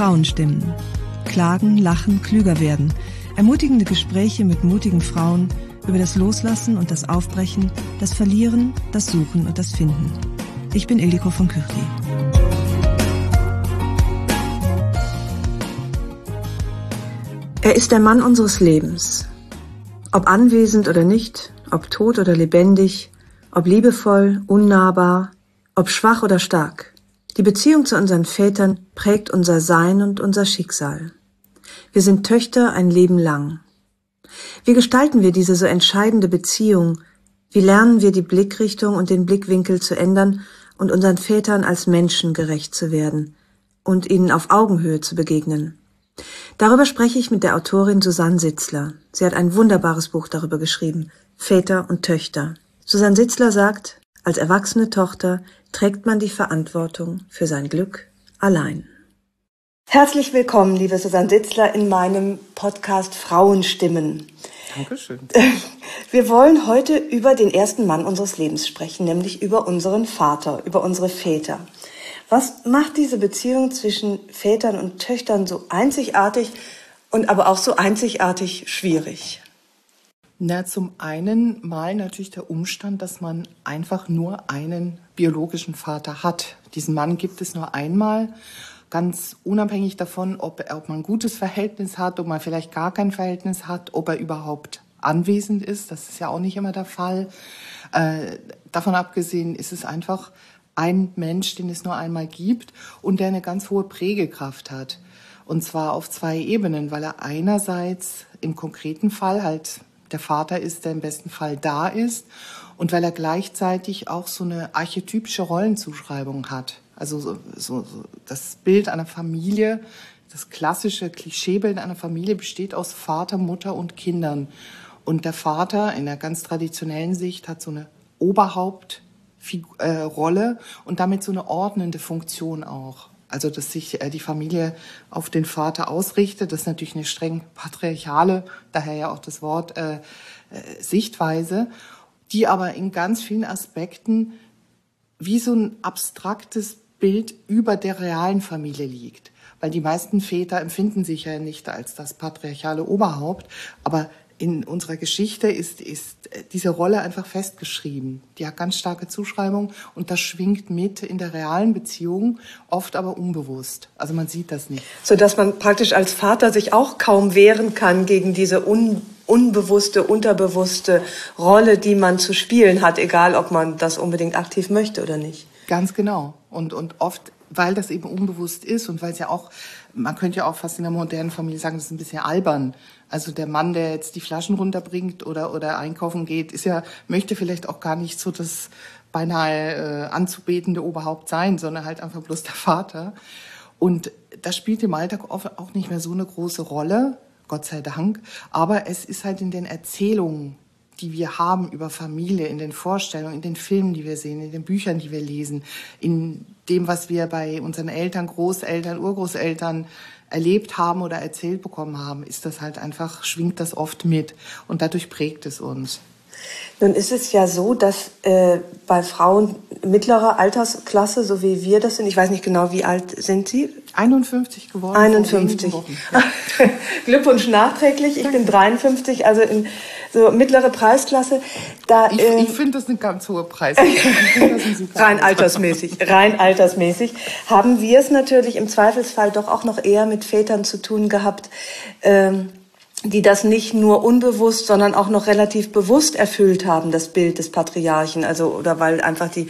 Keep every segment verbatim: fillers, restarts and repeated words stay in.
Frauenstimmen. Klagen, lachen, klüger werden. Ermutigende Gespräche mit mutigen Frauen über das Loslassen und das Aufbrechen, das Verlieren, das Suchen und das Finden. Ich bin Ildiko von Kürti. Er ist der Mann unseres Lebens. Ob anwesend oder nicht, ob tot oder lebendig, ob liebevoll, unnahbar, ob schwach oder stark. Die Beziehung zu unseren Vätern prägt unser Sein und unser Schicksal. Wir sind Töchter ein Leben lang. Wie gestalten wir diese so entscheidende Beziehung? Wie lernen wir die Blickrichtung und den Blickwinkel zu ändern und unseren Vätern als Menschen gerecht zu werden und ihnen auf Augenhöhe zu begegnen? Darüber spreche ich mit der Autorin Susanne Sitzler. Sie hat ein wunderbares Buch darüber geschrieben, Väter und Töchter. Susanne Sitzler sagt, als erwachsene Tochter trägt man die Verantwortung für sein Glück allein. Herzlich willkommen, liebe Susanne Sitzler, in meinem Podcast Frauenstimmen. Dankeschön. Wir wollen heute über den ersten Mann unseres Lebens sprechen, nämlich über unseren Vater, über unsere Väter. Was macht diese Beziehung zwischen Vätern und Töchtern so einzigartig und aber auch so einzigartig schwierig? Na, zum einen mal natürlich der Umstand, dass man einfach nur einen biologischen Vater hat. Diesen Mann gibt es nur einmal, ganz unabhängig davon, ob, ob man ein gutes Verhältnis hat, ob man vielleicht gar kein Verhältnis hat, ob er überhaupt anwesend ist. Das ist ja auch nicht immer der Fall. Äh, davon abgesehen ist es einfach ein Mensch, den es nur einmal gibt und der eine ganz hohe Prägekraft hat. Und zwar auf zwei Ebenen, weil er einerseits im konkreten Fall halt der Vater ist, der im besten Fall da ist und weil er gleichzeitig auch so eine archetypische Rollenzuschreibung hat. Also so, so, so das Bild einer Familie, das klassische Klischeebild einer Familie besteht aus Vater, Mutter und Kindern. Und der Vater in der ganz traditionellen Sicht hat so eine Oberhaupt Figur, äh, Rolle und damit so eine ordnende Funktion auch. Also, dass sich äh, die Familie auf den Vater ausrichtet, das ist natürlich eine streng patriarchale, daher ja auch das Wort, äh, äh, Sichtweise, die aber in ganz vielen Aspekten wie so ein abstraktes Bild über der realen Familie liegt. Weil die meisten Väter empfinden sich ja nicht als das patriarchale Oberhaupt, aber in unserer Geschichte ist, ist diese Rolle einfach festgeschrieben. Die hat ganz starke Zuschreibung und das schwingt mit in der realen Beziehung, oft aber unbewusst. Also man sieht das nicht. Sodass man praktisch als Vater sich auch kaum wehren kann gegen diese un, unbewusste, unterbewusste Rolle, die man zu spielen hat, egal ob man das unbedingt aktiv möchte oder nicht. Ganz genau. Und, und oft, weil das eben unbewusst ist und weil es ja auch, man könnte ja auch fast in der modernen Familie sagen, das ist ein bisschen albern. Also der Mann, der jetzt die Flaschen runterbringt oder oder einkaufen geht, ist ja, möchte vielleicht auch gar nicht so das beinahe äh, anzubetende Oberhaupt sein, sondern halt einfach bloß der Vater. Und das spielt im Alltag oft auch nicht mehr so eine große Rolle, Gott sei Dank. Aber es ist halt in den Erzählungen, die wir haben über Familie, in den Vorstellungen, in den Filmen, die wir sehen, in den Büchern, die wir lesen, in dem, was wir bei unseren Eltern, Großeltern, Urgroßeltern erlebt haben oder erzählt bekommen haben, ist das halt einfach, schwingt das oft mit und dadurch prägt es uns. Nun ist es ja so, dass äh, bei Frauen mittlerer Altersklasse, so wie wir das sind, ich weiß nicht genau, wie alt sind Sie? einundfünfzig geworden. einundfünfzig. Ja. Glückwunsch nachträglich. Ich bin dreiundfünfzig, also in so mittlere Preisklasse. Da, ich äh, ich finde das eine ganz hohe Preisklasse. rein altersmäßig, rein altersmäßig haben wir es natürlich im Zweifelsfall doch auch noch eher mit Vätern zu tun gehabt, ähm, die das nicht nur unbewusst, sondern auch noch relativ bewusst erfüllt haben, das Bild des Patriarchen. Also, oder weil einfach die,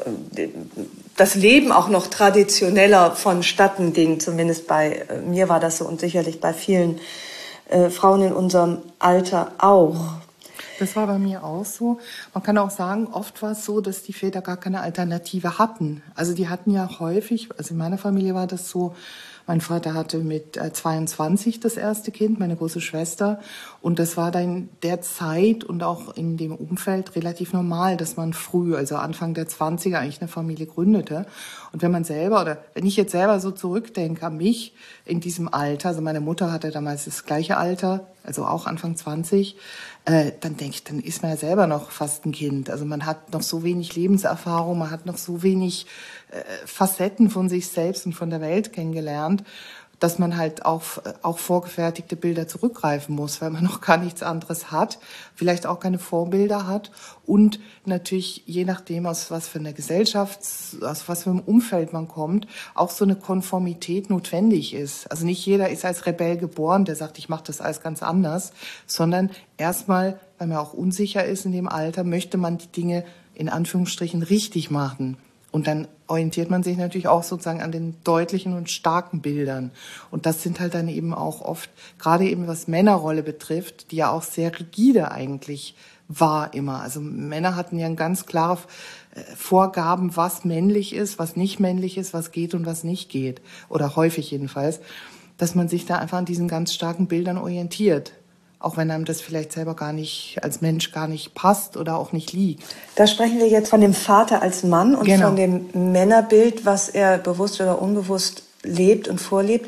das Leben auch noch traditioneller vonstatten ging. Zumindest bei mir war das so und sicherlich bei vielen äh, Frauen in unserem Alter auch. Das war bei mir auch so. Man kann auch sagen, oft war es so, dass die Väter gar keine Alternative hatten. Also die hatten ja häufig, also in meiner Familie war das so, mein Vater hatte mit zweiundzwanzig das erste Kind, meine große Schwester. Und das war dann der Zeit und auch in dem Umfeld relativ normal, dass man früh, also Anfang der zwanziger, eigentlich eine Familie gründete. Und wenn man selber, oder wenn ich jetzt selber so zurückdenke an mich in diesem Alter, also meine Mutter hatte damals das gleiche Alter, also auch Anfang zwanzig, äh, dann denke ich, dann ist man ja selber noch fast ein Kind. Also man hat noch so wenig Lebenserfahrung, man hat noch so wenig äh, Facetten von sich selbst und von der Welt kennengelernt, dass man halt auf auch vorgefertigte Bilder zurückgreifen muss, weil man noch gar nichts anderes hat, vielleicht auch keine Vorbilder hat und natürlich je nachdem, aus was für einer Gesellschaft, aus was für einem Umfeld man kommt, auch so eine Konformität notwendig ist. Also nicht jeder ist als Rebell geboren, der sagt, ich mache das alles ganz anders, sondern erstmal, weil man auch unsicher ist in dem Alter, möchte man die Dinge in Anführungsstrichen richtig machen. Und dann orientiert man sich natürlich auch sozusagen an den deutlichen und starken Bildern. Und das sind halt dann eben auch oft, gerade eben was Männerrolle betrifft, die ja auch sehr rigide eigentlich war immer. Also Männer hatten ja ganz klare Vorgaben, was männlich ist, was nicht männlich ist, was geht und was nicht geht. Oder häufig jedenfalls. Dass man sich da einfach an diesen ganz starken Bildern orientiert. Auch wenn einem das vielleicht selber gar nicht, als Mensch gar nicht passt oder auch nicht liegt. Da sprechen wir jetzt von dem Vater als Mann und genau. von dem Männerbild, was er bewusst oder unbewusst lebt und vorlebt.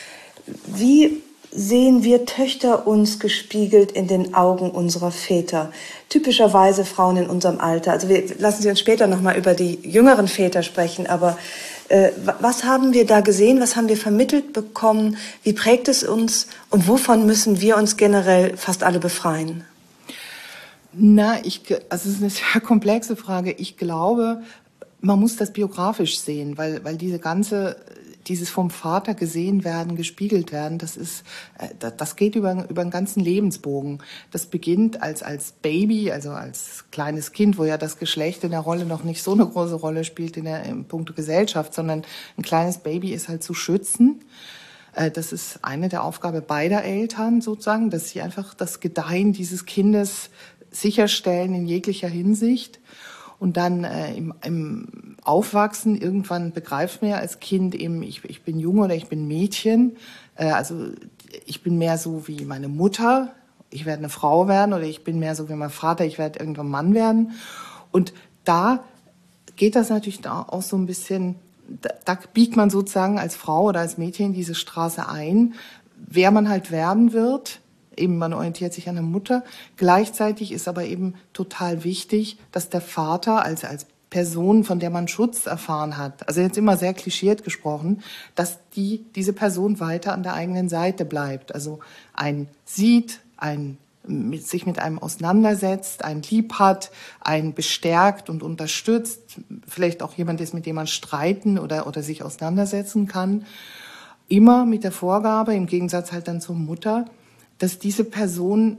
Wie sehen wir Töchter uns gespiegelt in den Augen unserer Väter? Typischerweise Frauen in unserem Alter. Also wir lassen Sie uns später nochmal über die jüngeren Väter sprechen, aber äh, was haben wir da gesehen? Was haben wir vermittelt bekommen? Wie prägt es uns? Und wovon müssen wir uns generell fast alle befreien? Na, ich, also es ist eine sehr komplexe Frage. Ich glaube, man muss das biografisch sehen, weil, weil diese ganze, dieses vom Vater gesehen werden, gespiegelt werden, das ist, das geht über, über einen ganzen Lebensbogen. Das beginnt als, als Baby, also als kleines Kind, wo ja das Geschlecht in der Rolle noch nicht so eine große Rolle spielt in der, im Punkto Gesellschaft, sondern ein kleines Baby ist halt zu schützen. Das ist eine der Aufgabe beider Eltern sozusagen, dass sie einfach das Gedeihen dieses Kindes sicherstellen in jeglicher Hinsicht. Und dann äh, im, im Aufwachsen, irgendwann begreift man ja als Kind eben, ich, ich bin Junge oder ich bin Mädchen. Äh, also ich bin mehr so wie meine Mutter, ich werde eine Frau werden, oder ich bin mehr so wie mein Vater, ich werde irgendwann Mann werden. Und da geht das natürlich auch so ein bisschen, da, da biegt man sozusagen als Frau oder als Mädchen in diese Straße ein, wer man halt werden wird. Eben, man orientiert sich an der Mutter. Gleichzeitig ist aber eben total wichtig, dass der Vater als, als Person, von der man Schutz erfahren hat, also jetzt immer sehr klischiert gesprochen, dass die, diese Person weiter an der eigenen Seite bleibt. Also einen sieht, einen mit, sich mit einem auseinandersetzt, einen lieb hat, einen bestärkt und unterstützt. Vielleicht auch jemand ist, mit dem man streiten oder, oder sich auseinandersetzen kann. Immer mit der Vorgabe, im Gegensatz halt dann zur Mutter, dass diese Person,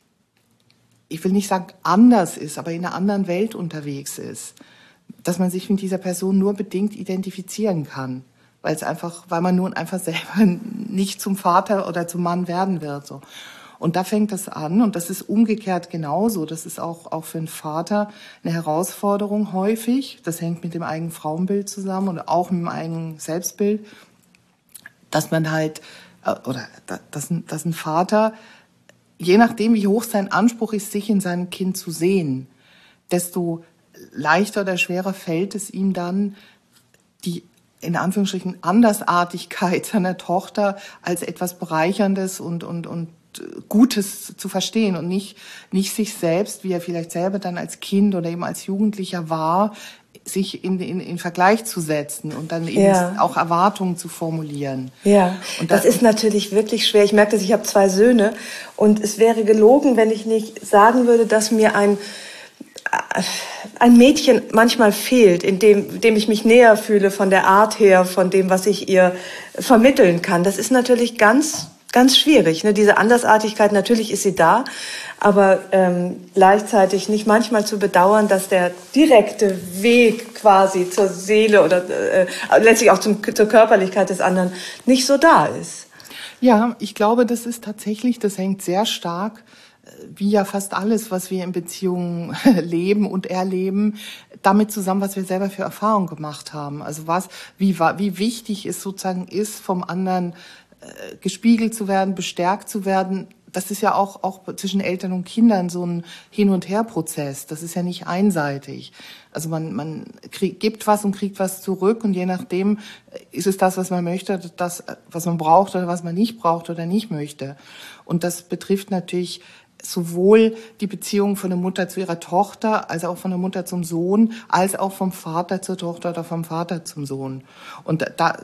ich will nicht sagen anders ist, aber in einer anderen Welt unterwegs ist. Dass man sich mit dieser Person nur bedingt identifizieren kann. Weil es einfach, weil man nun einfach selber nicht zum Vater oder zum Mann werden wird, so. Und da fängt das an, und das ist umgekehrt genauso. Das ist auch, auch für einen Vater eine Herausforderung häufig. Das hängt mit dem eigenen Frauenbild zusammen und auch mit dem eigenen Selbstbild. Dass man halt, oder dass, dass ein Vater, je nachdem wie hoch sein Anspruch ist, sich in seinem Kind zu sehen, desto leichter oder schwerer fällt es ihm dann, die in Anführungsstrichen Andersartigkeit seiner Tochter als etwas Bereicherndes und, und, und Gutes zu verstehen und nicht, nicht sich selbst, wie er vielleicht selber dann als Kind oder eben als Jugendlicher war, sich in, in, in Vergleich zu setzen und dann eben ja. auch Erwartungen zu formulieren. Ja, und das, das ist natürlich wirklich schwer. Ich merke das, ich habe zwei Söhne und es wäre gelogen, wenn ich nicht sagen würde, dass mir ein, ein Mädchen manchmal fehlt, in dem, in dem ich mich näher fühle von der Art her, von dem, was ich ihr vermitteln kann. Das ist natürlich ganz Ganz schwierig, ne? Diese Andersartigkeit, natürlich ist sie da, aber ähm, gleichzeitig nicht manchmal zu bedauern, dass der direkte Weg quasi zur Seele oder äh, letztlich auch zum, zur Körperlichkeit des anderen nicht so da ist. Ja, ich glaube, das ist tatsächlich, das hängt sehr stark, wie ja fast alles, was wir in Beziehungen leben und erleben, damit zusammen, was wir selber für Erfahrungen gemacht haben. Also was, wie, wie wichtig es sozusagen ist, vom anderen gespiegelt zu werden, bestärkt zu werden. Das ist ja auch, auch zwischen Eltern und Kindern so ein Hin- und Her-Prozess. Das ist ja nicht einseitig. Also man, man krieg, gibt was und kriegt was zurück und je nachdem ist es das, was man möchte, das, was man braucht oder was man nicht braucht oder nicht möchte. Und das betrifft natürlich sowohl die Beziehung von der Mutter zu ihrer Tochter, als auch von der Mutter zum Sohn, als auch vom Vater zur Tochter oder vom Vater zum Sohn. Und da,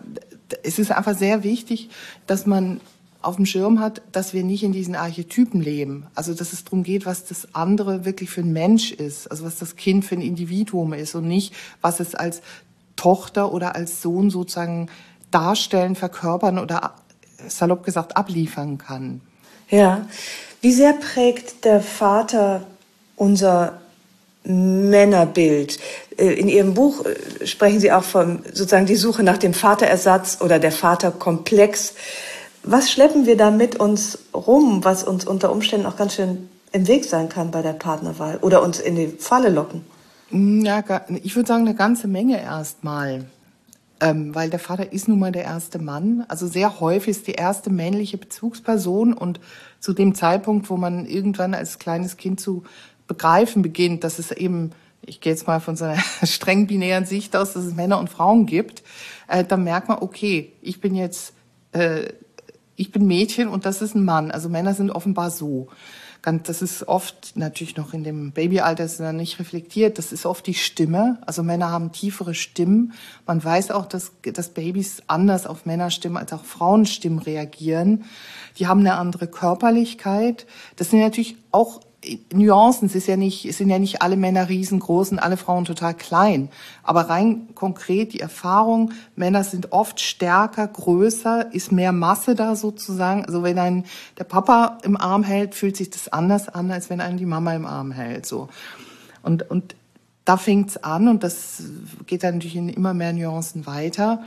es ist einfach sehr wichtig, dass man auf dem Schirm hat, dass wir nicht in diesen Archetypen leben. Also dass es darum geht, was das andere wirklich für ein Mensch ist, also was das Kind für ein Individuum ist und nicht, was es als Tochter oder als Sohn sozusagen darstellen, verkörpern oder salopp gesagt abliefern kann. Ja, wie sehr prägt der Vater unser Männerbild? In Ihrem Buch sprechen Sie auch von sozusagen die Suche nach dem Vaterersatz oder der Vaterkomplex. Was schleppen wir da mit uns rum, was uns unter Umständen auch ganz schön im Weg sein kann bei der Partnerwahl oder uns in die Falle locken? Ja, ich würde sagen, eine ganze Menge erstmal. Ähm, weil der Vater ist nun mal der erste Mann. Also sehr häufig ist die erste männliche Bezugsperson. Und zu dem Zeitpunkt, wo man irgendwann als kleines Kind zu begreifen beginnt, dass es eben, ich gehe jetzt mal von so einer streng binären Sicht aus, dass es Männer und Frauen gibt, äh, dann merkt man, okay, ich bin jetzt... Äh, Ich bin Mädchen und das ist ein Mann. Also Männer sind offenbar so. Das ist oft natürlich noch in dem Babyalter ist dann nicht reflektiert. Das ist oft die Stimme. Also Männer haben tiefere Stimmen. Man weiß auch, dass, dass Babys anders auf Männerstimmen als auch Frauenstimmen reagieren. Die haben eine andere Körperlichkeit. Das sind natürlich auch Nuancen. Es ist ja nicht, es sind ja nicht alle Männer riesengroß und alle Frauen total klein. Aber rein konkret die Erfahrung, Männer sind oft stärker, größer, ist mehr Masse da sozusagen. Also wenn einen der Papa im Arm hält, fühlt sich das anders an, als wenn einen die Mama im Arm hält, so. Und, und da fängt's an und das geht dann natürlich in immer mehr Nuancen weiter.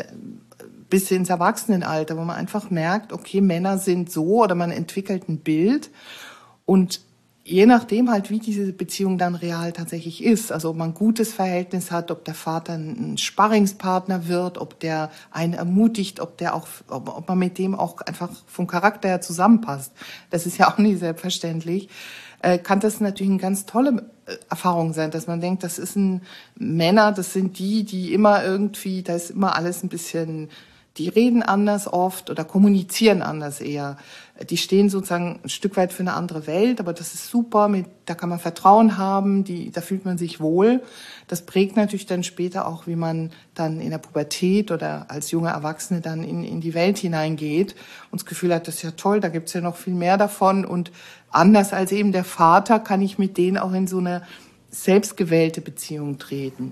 Bis ins Erwachsenenalter, wo man einfach merkt, okay, Männer sind so oder man entwickelt ein Bild und je nachdem halt, wie diese Beziehung dann real tatsächlich ist, also ob man ein gutes Verhältnis hat, ob der Vater ein Sparringspartner wird, ob der einen ermutigt, ob der auch, ob, ob man mit dem auch einfach vom Charakter her zusammenpasst. Das ist ja auch nicht selbstverständlich. Äh, kann das natürlich eine ganz tolle Erfahrung sein, dass man denkt, das ist ein Männer, das sind die, die immer irgendwie, da ist immer alles ein bisschen, die reden anders oft oder kommunizieren anders eher. Die stehen sozusagen ein Stück weit für eine andere Welt, aber das ist super, mit, da kann man Vertrauen haben, die, da fühlt man sich wohl. Das prägt natürlich dann später auch, wie man dann in der Pubertät oder als junge Erwachsene dann in, in die Welt hineingeht und das Gefühl hat, das ist ja toll, da gibt's ja noch viel mehr davon und anders als eben der Vater kann ich mit denen auch in so eine selbstgewählte Beziehung treten.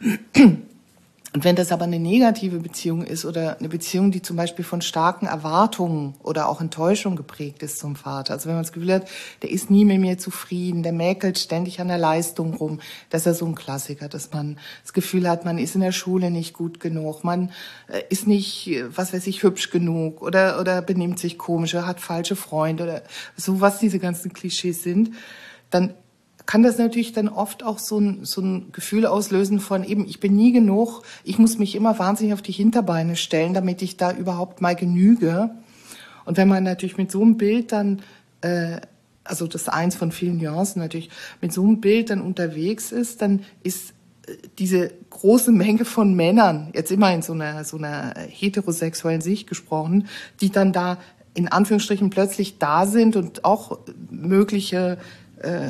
Und wenn das aber eine negative Beziehung ist oder eine Beziehung, die zum Beispiel von starken Erwartungen oder auch Enttäuschung geprägt ist zum Vater, also wenn man das Gefühl hat, der ist nie mit mir zufrieden, der mäkelt ständig an der Leistung rum, das ist ja so ein Klassiker, dass man das Gefühl hat, man ist in der Schule nicht gut genug, man ist nicht, was weiß ich, hübsch genug oder oder benimmt sich komisch oder hat falsche Freunde oder so, was diese ganzen Klischees sind, dann kann das natürlich dann oft auch so ein, so ein Gefühl auslösen von eben, ich bin nie genug, ich muss mich immer wahnsinnig auf die Hinterbeine stellen, damit ich da überhaupt mal genüge. Und wenn man natürlich mit so einem Bild dann, äh, also das ist eins von vielen Nuancen natürlich, mit so einem Bild dann unterwegs ist, dann ist diese große Menge von Männern, jetzt immer in so einer, so einer heterosexuellen Sicht gesprochen, die dann da in Anführungsstrichen plötzlich da sind und auch mögliche Äh,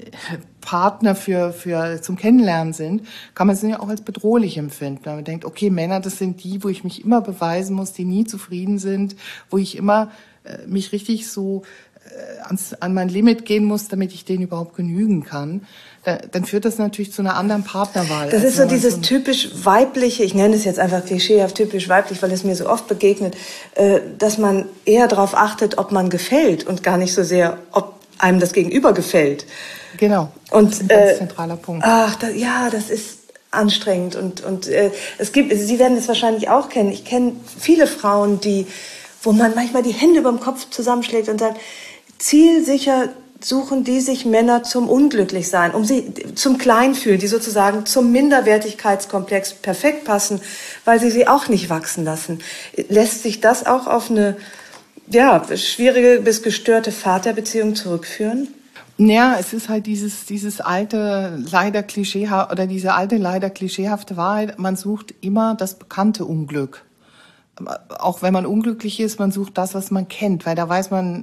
Partner für für zum Kennenlernen sind, kann man es ja auch als bedrohlich empfinden. Wenn man denkt, okay, Männer, das sind die, wo ich mich immer beweisen muss, die nie zufrieden sind, wo ich immer äh, mich richtig so äh, ans, an mein Limit gehen muss, damit ich denen überhaupt genügen kann, da, dann führt das natürlich zu einer anderen Partnerwahl. Das ist so dieses so typisch weibliche, ich nenne es jetzt einfach klischeehaft typisch weiblich, weil es mir so oft begegnet, äh, dass man eher darauf achtet, ob man gefällt und gar nicht so sehr, ob einem das Gegenüber gefällt. Genau. Und das ist ein ganz zentraler Punkt. Ach, da, ja, das ist anstrengend und und äh, es gibt, Sie werden es wahrscheinlich auch kennen. Ich kenne viele Frauen, die, wo man manchmal die Hände über dem Kopf zusammenschlägt und sagt, zielsicher suchen die sich Männer zum Unglücklichsein, um sie zum Kleinfühlen, die sozusagen zum Minderwertigkeitskomplex perfekt passen, weil sie sie auch nicht wachsen lassen. Lässt sich das auch auf eine ja, schwierige bis gestörte Vaterbeziehung zurückführen? Ja, es ist halt dieses, dieses alte, leider klischeehaft, oder diese alte, leider klischeehafte Wahrheit, man sucht immer das bekannte Unglück. Auch wenn man unglücklich ist, man sucht das, was man kennt, weil da weiß man,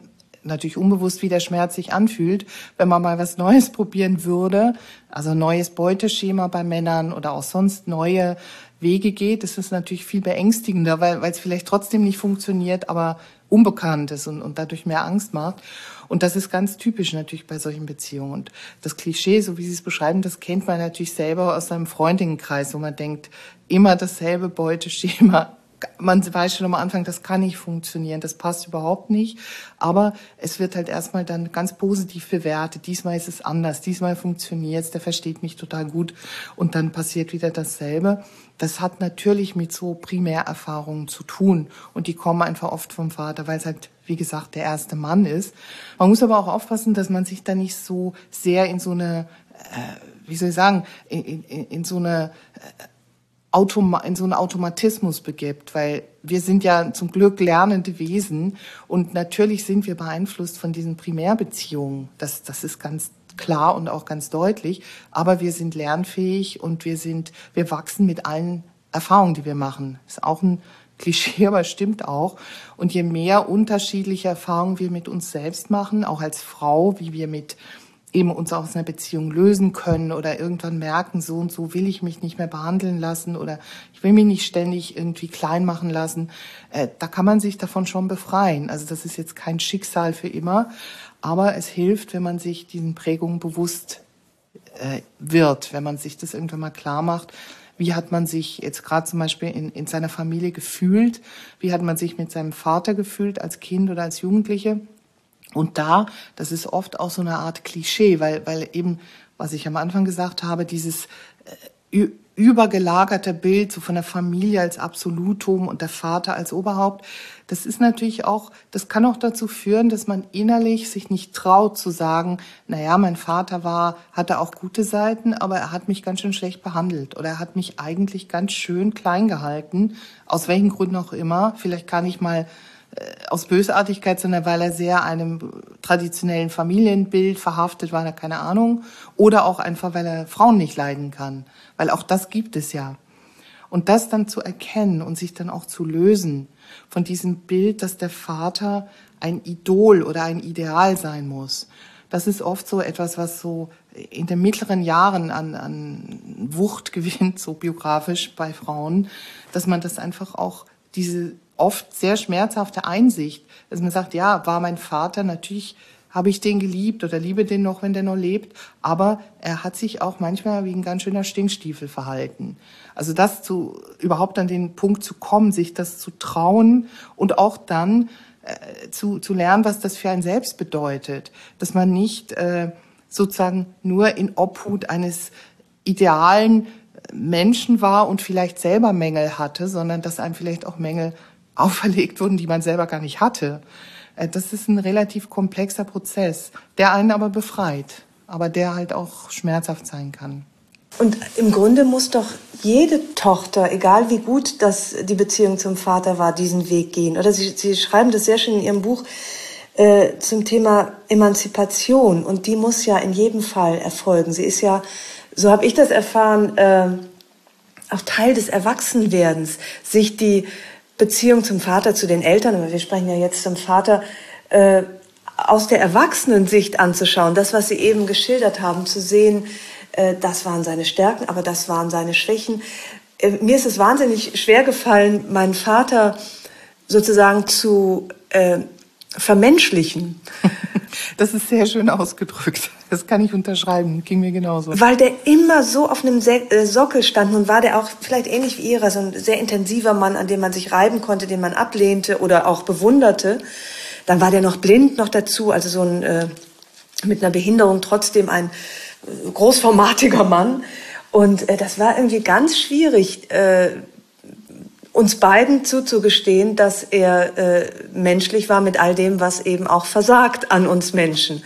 natürlich unbewusst, wie der Schmerz sich anfühlt, wenn man mal was Neues probieren würde, also neues Beuteschema bei Männern oder auch sonst neue Wege geht. Das ist natürlich viel beängstigender, weil weil es vielleicht trotzdem nicht funktioniert, aber unbekannt ist und, und dadurch mehr Angst macht. Und das ist ganz typisch natürlich bei solchen Beziehungen. Und das Klischee, so wie Sie es beschreiben, das kennt man natürlich selber aus seinem Freundinnenkreis, wo man denkt, immer dasselbe Beuteschema. Man weiß schon am Anfang, das kann nicht funktionieren, das passt überhaupt nicht. Aber es wird halt erstmal dann ganz positiv bewertet. Diesmal ist es anders, diesmal funktioniert es, der versteht mich total gut. Und dann passiert wieder dasselbe. Das hat natürlich mit so Primärerfahrungen zu tun. Und die kommen einfach oft vom Vater, weil es halt, wie gesagt, der erste Mann ist. Man muss aber auch aufpassen, dass man sich da nicht so sehr in so eine, äh, wie soll ich sagen, in, in, in so eine... Äh, Automa- in so einen Automatismus begibt, weil wir sind ja zum Glück lernende Wesen und natürlich sind wir beeinflusst von diesen Primärbeziehungen. Das, das ist ganz klar und auch ganz deutlich, aber wir sind lernfähig und wir sind, wir wachsen mit allen Erfahrungen, die wir machen. Ist auch ein Klischee, aber stimmt auch. Und je mehr unterschiedliche Erfahrungen wir mit uns selbst machen, auch als Frau, wie wir mit eben uns aus einer Beziehung lösen können oder irgendwann merken, so und so will ich mich nicht mehr behandeln lassen oder ich will mich nicht ständig irgendwie klein machen lassen, äh, da kann man sich davon schon befreien. Also das ist jetzt kein Schicksal für immer, aber es hilft, wenn man sich diesen Prägungen bewusst äh, wird, wenn man sich das irgendwann mal klar macht. Wie hat man sich jetzt gerade zum Beispiel in, in seiner Familie gefühlt? Wie hat man sich mit seinem Vater gefühlt als Kind oder als Jugendliche? Und da, das ist oft auch so eine Art Klischee, weil, weil eben, was ich am Anfang gesagt habe, dieses äh, übergelagerte Bild so von der Familie als Absolutum und der Vater als Oberhaupt, das ist natürlich auch, das kann auch dazu führen, dass man innerlich sich nicht traut zu sagen, naja, mein Vater war, hatte auch gute Seiten, aber er hat mich ganz schön schlecht behandelt oder er hat mich eigentlich ganz schön klein gehalten, aus welchen Gründen auch immer, vielleicht kann ich mal aus Bösartigkeit, sondern weil er sehr einem traditionellen Familienbild verhaftet war, keine Ahnung. Oder auch einfach, weil er Frauen nicht leiden kann. Weil auch das gibt es ja. Und das dann zu erkennen und sich dann auch zu lösen von diesem Bild, dass der Vater ein Idol oder ein Ideal sein muss. Das ist oft so etwas, was so in den mittleren Jahren an, an Wucht gewinnt, so biografisch bei Frauen, dass man das einfach auch diese oft sehr schmerzhafte Einsicht, dass man sagt, ja, war mein Vater, natürlich habe ich den geliebt oder liebe den noch, wenn der noch lebt, aber er hat sich auch manchmal wie ein ganz schöner Stinkstiefel verhalten. Also das zu, überhaupt an den Punkt zu kommen, sich das zu trauen und auch dann äh, zu, zu lernen, was das für ein Selbst bedeutet, dass man nicht äh, sozusagen nur in Obhut eines idealen Menschen war und vielleicht selber Mängel hatte, sondern dass einem vielleicht auch Mängel auferlegt wurden, die man selber gar nicht hatte. Das ist ein relativ komplexer Prozess, der einen aber befreit, aber der halt auch schmerzhaft sein kann. Und im Grunde muss doch jede Tochter, egal wie gut das die Beziehung zum Vater war, diesen Weg gehen. Oder Sie, Sie schreiben das sehr schön in Ihrem Buch äh, zum Thema Emanzipation. Und die muss ja in jedem Fall erfolgen. Sie ist ja, so habe ich das erfahren, äh, auch Teil des Erwachsenwerdens, sich die Beziehung zum Vater, zu den Eltern, aber wir sprechen ja jetzt zum Vater, äh, aus der Erwachsenensicht anzuschauen, das, was Sie eben geschildert haben, zu sehen, äh, das waren seine Stärken, aber das waren seine Schwächen. Äh, mir ist es wahnsinnig schwer gefallen, meinen Vater sozusagen zu äh, vermenschlichen. Das ist sehr schön ausgedrückt. Das kann ich unterschreiben. Ging mir genauso. Weil der immer so auf einem Sockel stand. Nun war der auch vielleicht ähnlich wie Ihrer, so ein sehr intensiver Mann, an dem man sich reiben konnte, den man ablehnte oder auch bewunderte. Dann war der noch blind noch dazu, also so ein äh, mit einer Behinderung trotzdem ein äh, großformatiger Mann. Und äh, das war irgendwie ganz schwierig, äh, uns beiden zuzugestehen, dass er äh, menschlich war mit all dem, was eben auch versagt an uns Menschen.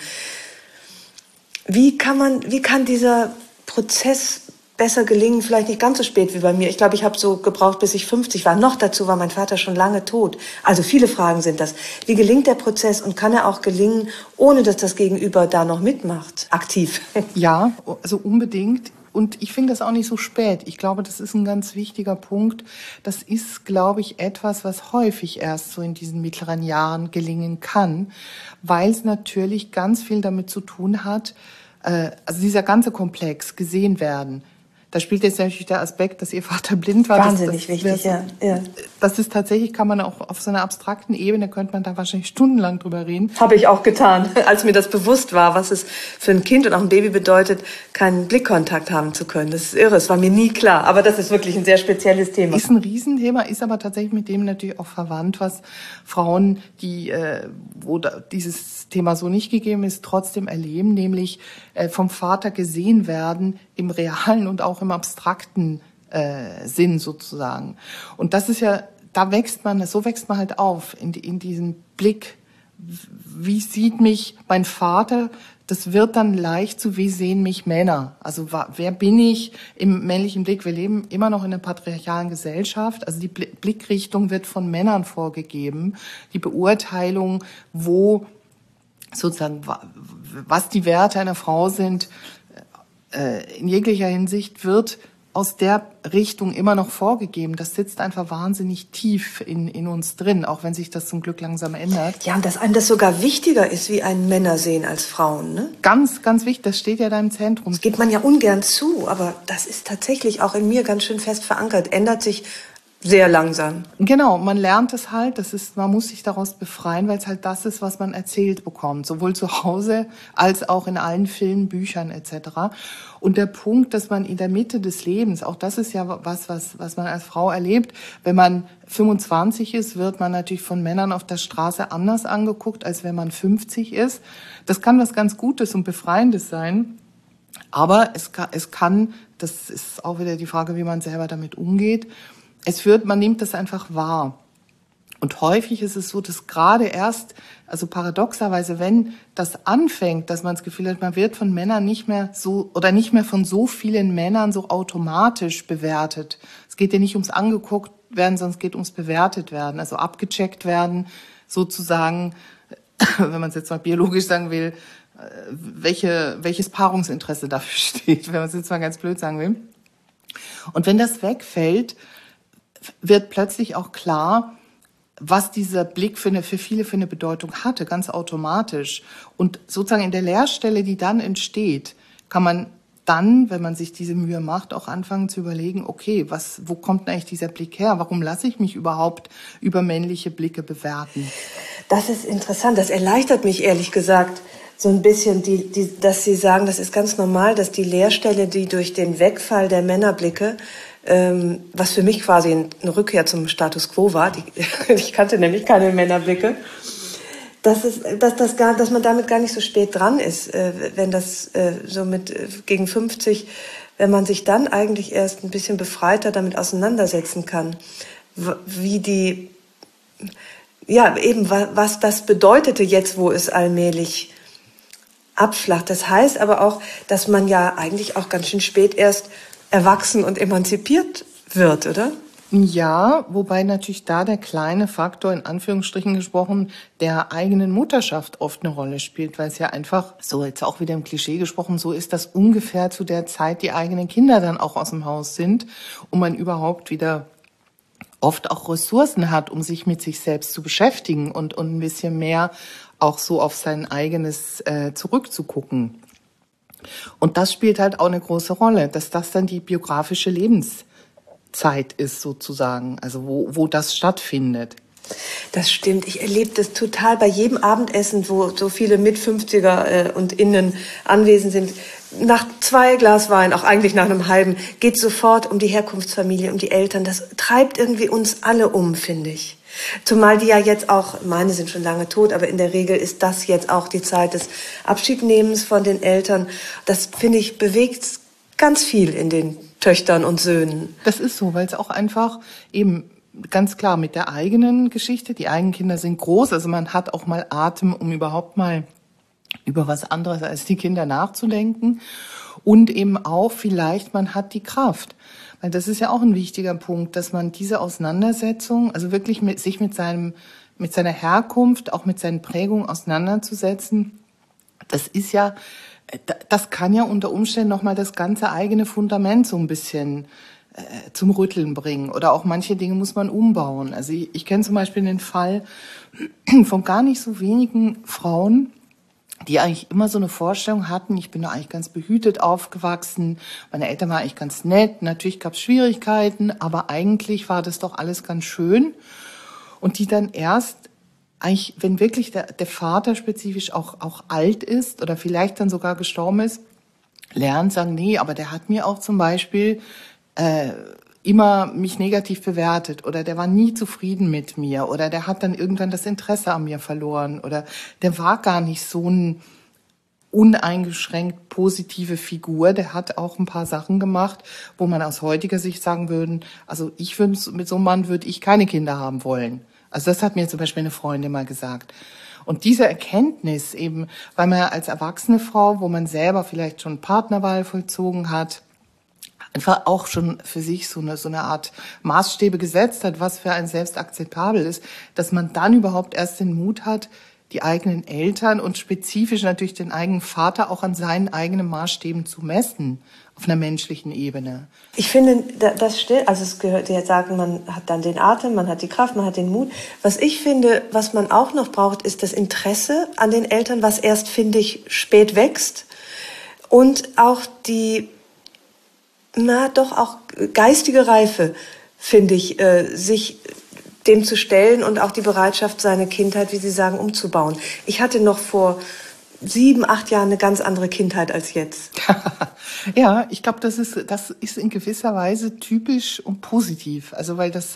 Wie kann man, wie kann dieser Prozess besser gelingen? Vielleicht nicht ganz so spät wie bei mir. Ich glaube, ich habe so gebraucht, bis ich fünfzig war. Noch dazu war mein Vater schon lange tot. Also viele Fragen sind das. Wie gelingt der Prozess und kann er auch gelingen, ohne dass das Gegenüber da noch mitmacht, aktiv? Ja, also unbedingt. Und ich finde das auch nicht so spät. Ich glaube, das ist ein ganz wichtiger Punkt. Das ist, glaube ich, etwas, was häufig erst so in diesen mittleren Jahren gelingen kann, weil es natürlich ganz viel damit zu tun hat, äh, also dieser ganze Komplex, gesehen werden. Da spielt jetzt natürlich der Aspekt, dass ihr Vater blind war. Wahnsinnig das, das, wichtig, ja. ja. Das ist tatsächlich, kann man auch auf so einer abstrakten Ebene, könnte man da wahrscheinlich stundenlang drüber reden. Habe ich auch getan, als mir das bewusst war, was es für ein Kind und auch ein Baby bedeutet, keinen Blickkontakt haben zu können. Das ist irre, es war mir nie klar. Aber das ist wirklich ein sehr spezielles Thema. Ist ein Riesenthema, ist aber tatsächlich mit dem natürlich auch verwandt, was Frauen, die, äh, wo da dieses Thema so nicht gegeben ist, trotzdem erleben, nämlich äh, vom Vater gesehen werden im realen und auch im abstrakten äh, Sinn sozusagen. Und das ist ja, da wächst man, so wächst man halt auf in, in diesem Blick. Wie sieht mich mein Vater? Das wird dann leicht zu, wie sehen mich Männer? Also wer bin ich im männlichen Blick? Wir leben immer noch in einer patriarchalen Gesellschaft. Also die Blickrichtung wird von Männern vorgegeben. Die Beurteilung, wo sozusagen, was die Werte einer Frau sind, in jeglicher Hinsicht wird aus der Richtung immer noch vorgegeben. Das sitzt einfach wahnsinnig tief in, in uns drin, auch wenn sich das zum Glück langsam ändert. Ja, und dass einem das sogar wichtiger ist, wie einen Männer sehen als Frauen, ne? Ganz, ganz wichtig, das steht ja da im Zentrum. Das gibt man ja ungern zu, aber das ist tatsächlich auch in mir ganz schön fest verankert, ändert sich sehr langsam. Genau, man lernt es halt, das ist, man muss sich daraus befreien, weil es halt das ist, was man erzählt bekommt, sowohl zu Hause als auch in allen Filmen, Büchern et cetera. Und der Punkt, dass man in der Mitte des Lebens, auch das ist ja was, was, was man als Frau erlebt, wenn man fünfundzwanzig ist, wird man natürlich von Männern auf der Straße anders angeguckt, als wenn man fünfzig ist. Das kann was ganz Gutes und Befreiendes sein. Aber es kann, es kann, das ist auch wieder die Frage, wie man selber damit umgeht. Es wird, man nimmt das einfach wahr. Und häufig ist es so, dass gerade erst, also paradoxerweise, wenn das anfängt, dass man das Gefühl hat, man wird von Männern nicht mehr so, oder nicht mehr von so vielen Männern so automatisch bewertet. Es geht ja nicht ums angeguckt werden, sondern es geht ums bewertet werden, also abgecheckt werden, sozusagen, wenn man es jetzt mal biologisch sagen will, welche, welches Paarungsinteresse dafür steht, wenn man es jetzt mal ganz blöd sagen will. Und wenn das wegfällt, wird plötzlich auch klar, was dieser Blick für, eine, für viele für eine Bedeutung hatte, ganz automatisch. Und sozusagen in der Leerstelle, die dann entsteht, kann man dann, wenn man sich diese Mühe macht, auch anfangen zu überlegen, okay, was, wo kommt denn eigentlich dieser Blick her? Warum lasse ich mich überhaupt über männliche Blicke bewerten? Das ist interessant, das erleichtert mich ehrlich gesagt so ein bisschen, die, die, dass Sie sagen, das ist ganz normal, dass die Leerstelle, die durch den Wegfall der Männerblicke, ähm, was für mich quasi eine Rückkehr zum Status quo war, die, ich kannte nämlich keine Männerblicke, dass, es, dass, das gar, dass man damit gar nicht so spät dran ist, äh, wenn das äh, so mit äh, gegen fünfzig, wenn man sich dann eigentlich erst ein bisschen befreiter damit auseinandersetzen kann, wie die, ja eben, was das bedeutete jetzt, wo es allmählich abflacht. Das heißt aber auch, dass man ja eigentlich auch ganz schön spät erst erwachsen und emanzipiert wird, oder? Ja, wobei natürlich da der kleine Faktor, in Anführungsstrichen gesprochen, der eigenen Mutterschaft oft eine Rolle spielt, weil es ja einfach, so jetzt auch wieder im Klischee gesprochen, so ist, dass ungefähr zu der Zeit die eigenen Kinder dann auch aus dem Haus sind und man überhaupt wieder oft auch Ressourcen hat, um sich mit sich selbst zu beschäftigen und, und ein bisschen mehr auch so auf sein eigenes äh, zurückzugucken. Und das spielt halt auch eine große Rolle, dass das dann die biografische Lebenszeit ist sozusagen, also wo, wo das stattfindet. Das stimmt. Ich erlebe das total bei jedem Abendessen, wo so viele Mit-fünfziger äh, und Innen anwesend sind. Nach zwei Glas Wein, auch eigentlich nach einem halben, geht sofort um die Herkunftsfamilie, um die Eltern. Das treibt irgendwie uns alle um, finde ich. Zumal die ja jetzt auch, meine sind schon lange tot, aber in der Regel ist das jetzt auch die Zeit des Abschiednehmens von den Eltern. Das, finde ich, bewegt ganz viel in den Töchtern und Söhnen. Das ist so, weil es auch einfach eben ganz klar mit der eigenen Geschichte, die eigenen Kinder sind groß, also man hat auch mal Atem, um überhaupt mal über was anderes als die Kinder nachzudenken und eben auch vielleicht man hat die Kraft. Weil das ist ja auch ein wichtiger Punkt, dass man diese Auseinandersetzung, also wirklich mit, sich mit seinem, mit seiner Herkunft, auch mit seinen Prägungen auseinanderzusetzen, das ist ja das kann ja unter Umständen nochmal das ganze eigene Fundament so ein bisschen äh, zum Rütteln bringen. Oder auch manche Dinge muss man umbauen. Also ich, ich kenne zum Beispiel den Fall von gar nicht so wenigen Frauen, die eigentlich immer so eine Vorstellung hatten, ich bin da eigentlich ganz behütet aufgewachsen, meine Eltern waren eigentlich ganz nett, natürlich gab es Schwierigkeiten, aber eigentlich war das doch alles ganz schön. Und die dann erst, eigentlich, wenn wirklich der, der Vater spezifisch auch, auch alt ist oder vielleicht dann sogar gestorben ist, lernen, sagen, nee, aber der hat mir auch zum Beispiel äh, immer mich negativ bewertet oder der war nie zufrieden mit mir oder der hat dann irgendwann das Interesse an mir verloren oder der war gar nicht so ein uneingeschränkt positive Figur, der hat auch ein paar Sachen gemacht, wo man aus heutiger Sicht sagen würden, also ich würde mit so einem Mann würde ich keine Kinder haben wollen. Also das hat mir zum Beispiel eine Freundin mal gesagt. Und diese Erkenntnis eben, weil man als erwachsene Frau, wo man selber vielleicht schon Partnerwahl vollzogen hat, einfach auch schon für sich so eine, so eine Art Maßstäbe gesetzt hat, was für einen selbst akzeptabel ist, dass man dann überhaupt erst den Mut hat, die eigenen Eltern und spezifisch natürlich den eigenen Vater auch an seinen eigenen Maßstäben zu messen, auf einer menschlichen Ebene. Ich finde, das stimmt, also es gehört, die sagen, man hat dann den Atem, man hat die Kraft, man hat den Mut. Was ich finde, was man auch noch braucht, ist das Interesse an den Eltern, was erst, finde ich, spät wächst und auch die na doch auch geistige Reife, finde ich, äh, sich dem zu stellen und auch die Bereitschaft, seine Kindheit, wie Sie sagen, umzubauen. Ich hatte noch vor sieben, acht Jahren eine ganz andere Kindheit als jetzt. Ja, ich glaube, das ist, das ist in gewisser Weise typisch und positiv. Also, weil das,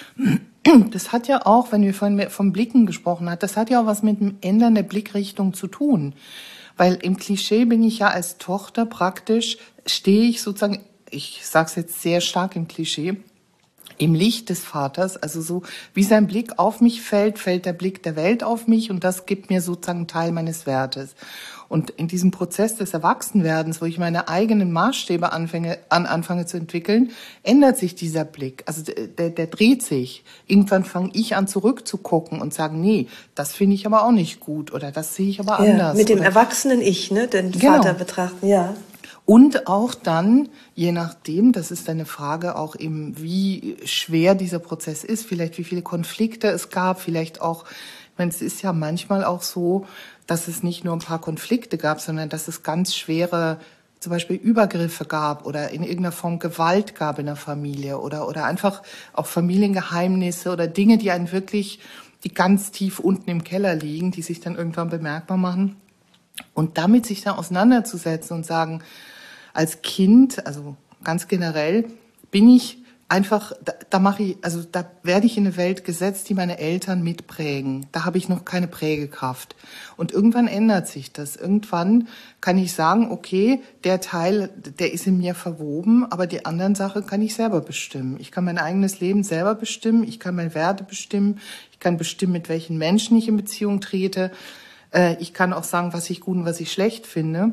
das hat ja auch, wenn wir vorhin vom Blicken gesprochen haben, das hat ja auch was mit dem Ändern der Blickrichtung zu tun. Weil im Klischee bin ich ja als Tochter praktisch, stehe ich sozusagen, ich sage es jetzt sehr stark im Klischee, im Licht des Vaters, also so wie sein Blick auf mich fällt, fällt der Blick der Welt auf mich und das gibt mir sozusagen einen Teil meines Wertes. Und in diesem Prozess des Erwachsenwerdens, wo ich meine eigenen Maßstäbe anfange, an, anfange zu entwickeln, ändert sich dieser Blick. Also der, der dreht sich. Irgendwann fange ich an zurückzugucken und sagen, nee, das finde ich aber auch nicht gut oder das sehe ich aber ja, anders. Mit dem oder, erwachsenen Ich, ne, den genau. Vater betrachten, ja. Und auch dann, je nachdem, das ist eine Frage auch eben, wie schwer dieser Prozess ist, vielleicht wie viele Konflikte es gab, vielleicht auch, ich meine, es ist ja manchmal auch so, dass es nicht nur ein paar Konflikte gab, sondern dass es ganz schwere, zum Beispiel Übergriffe gab oder in irgendeiner Form Gewalt gab in der Familie oder, oder einfach auch Familiengeheimnisse oder Dinge, die einen wirklich, die ganz tief unten im Keller liegen, die sich dann irgendwann bemerkbar machen. Und damit sich dann auseinanderzusetzen und sagen, als Kind, also ganz generell, bin ich einfach, da, da mache ich, also da werde ich in eine Welt gesetzt, die meine Eltern mitprägen. Da habe ich noch keine Prägekraft. Und irgendwann ändert sich das. Irgendwann kann ich sagen, okay, der Teil, der ist in mir verwoben, aber die anderen Sachen kann ich selber bestimmen. Ich kann mein eigenes Leben selber bestimmen, ich kann meine Werte bestimmen, ich kann bestimmen, mit welchen Menschen ich in Beziehung trete. Äh, ich kann auch sagen, was ich gut und was ich schlecht finde.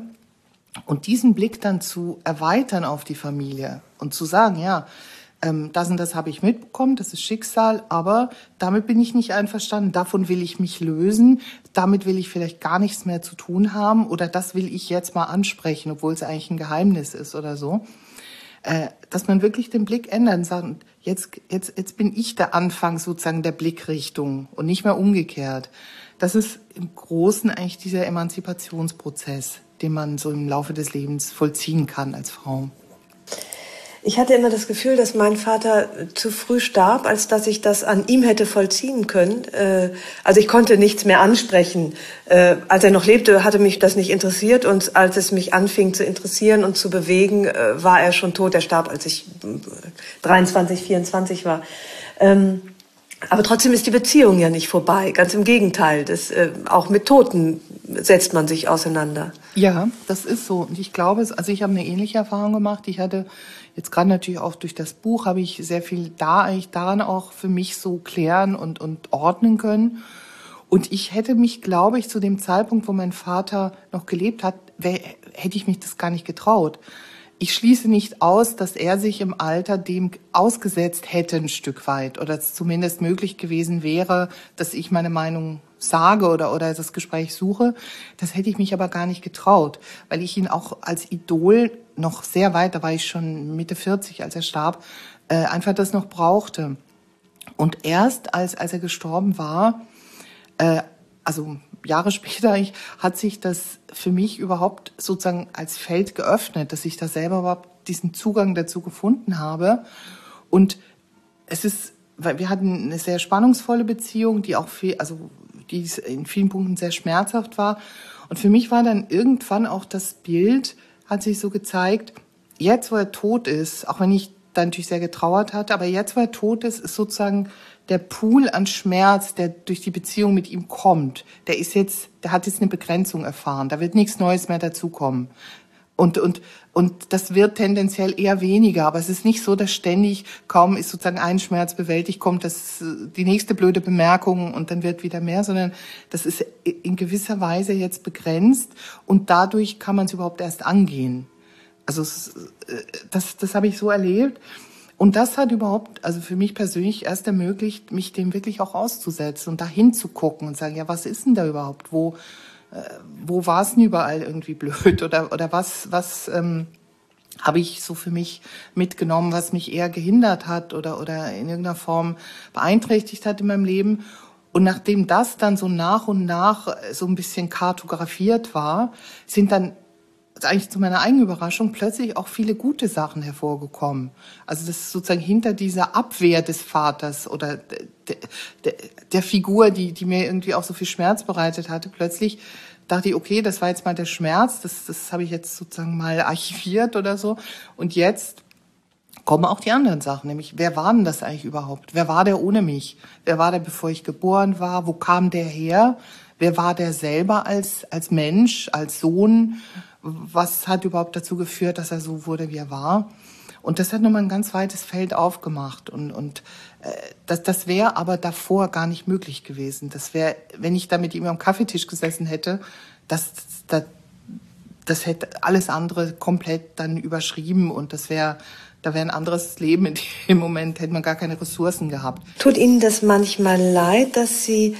Und diesen Blick dann zu erweitern auf die Familie und zu sagen, ja, ähm, das und das habe ich mitbekommen, das ist Schicksal, aber damit bin ich nicht einverstanden, davon will ich mich lösen, damit will ich vielleicht gar nichts mehr zu tun haben oder das will ich jetzt mal ansprechen, obwohl es eigentlich ein Geheimnis ist oder so. Äh, dass man wirklich den Blick ändert und sagt, jetzt, jetzt, jetzt bin ich der Anfang sozusagen der Blickrichtung und nicht mehr umgekehrt. Das ist im Großen eigentlich dieser Emanzipationsprozess, den man so im Laufe des Lebens vollziehen kann als Frau. Ich hatte immer das Gefühl, dass mein Vater zu früh starb, als dass ich das an ihm hätte vollziehen können. Also ich konnte nichts mehr ansprechen. Als er noch lebte, hatte mich das nicht interessiert. Und als es mich anfing zu interessieren und zu bewegen, war er schon tot. Er starb, als ich dreiundzwanzig, vierundzwanzig war. Aber trotzdem ist die Beziehung ja nicht vorbei. Ganz im Gegenteil. Das, äh, auch mit Toten setzt man sich auseinander. Ja, das ist so. Und ich glaube, also ich habe eine ähnliche Erfahrung gemacht. Ich hatte jetzt gerade natürlich auch durch das Buch, habe ich sehr viel da eigentlich daran auch für mich so klären und, und ordnen können. Und ich hätte mich, glaube ich, zu dem Zeitpunkt, wo mein Vater noch gelebt hat, wär, hätte ich mich das gar nicht getraut. ich schließe nicht aus, dass er sich im Alter dem ausgesetzt hätte ein Stück weit oder es zumindest möglich gewesen wäre, dass ich meine Meinung sage oder oder das Gespräch suche. Das hätte ich mich aber gar nicht getraut, weil ich ihn auch als Idol noch sehr weit, da war ich schon Mitte vierzig, als er starb, äh, einfach das noch brauchte. Und erst als als er gestorben war, äh, also Jahre später, ich, hat sich das für mich überhaupt sozusagen als Feld geöffnet, dass ich da selber überhaupt diesen Zugang dazu gefunden habe. Und es ist, weil wir hatten eine sehr spannungsvolle Beziehung, die auch viel, also die in vielen Punkten sehr schmerzhaft war. Und für mich war dann irgendwann auch das Bild, hat sich so gezeigt, jetzt, wo er tot ist, auch wenn ich da natürlich sehr getrauert hatte, aber jetzt, wo er tot ist, ist sozusagen der Pool an Schmerz, der durch die Beziehung mit ihm kommt, der ist jetzt, der hat jetzt eine Begrenzung erfahren. Da wird nichts Neues mehr dazukommen. Und, und, und das wird tendenziell eher weniger. Aber es ist nicht so, dass ständig, kaum ist sozusagen ein Schmerz bewältigt, kommt das, die nächste blöde Bemerkung und dann wird wieder mehr, sondern das ist in gewisser Weise jetzt begrenzt und dadurch kann man es überhaupt erst angehen. Also, das, das habe ich so erlebt. Und das hat überhaupt, also für mich persönlich erst ermöglicht, mich dem wirklich auch auszusetzen und da hinzugucken und sagen, ja, was ist denn da überhaupt? Wo, äh, wo war es denn überall irgendwie blöd? Oder, oder was, was ähm, habe ich so für mich mitgenommen, was mich eher gehindert hat oder, oder in irgendeiner Form beeinträchtigt hat in meinem Leben? Und nachdem das dann so nach und nach so ein bisschen kartografiert war, sind dann eigentlich zu meiner eigenen Überraschung plötzlich auch viele gute Sachen hervorgekommen. Also das ist sozusagen hinter dieser Abwehr des Vaters oder der, der, der Figur, die, die mir irgendwie auch so viel Schmerz bereitet hatte, plötzlich dachte ich, okay, das war jetzt mal der Schmerz, das, das habe ich jetzt sozusagen mal archiviert oder so. Und jetzt kommen auch die anderen Sachen, nämlich wer war denn das eigentlich überhaupt? Wer war der ohne mich? Wer war der, bevor ich geboren war? Wo kam der her? Wer war der selber als, als Mensch, als Sohn? Was hat überhaupt dazu geführt, dass er so wurde, wie er war? Und das hat nochmal ein ganz weites Feld aufgemacht. Und, und äh, das, das wäre aber davor gar nicht möglich gewesen. Das wäre, wenn ich da mit ihm am Kaffeetisch gesessen hätte, das, das, das hätte alles andere komplett dann überschrieben. Und das wäre, da wäre ein anderes Leben. In dem Moment hätte man gar keine Ressourcen gehabt. Tut Ihnen das manchmal leid, dass Sie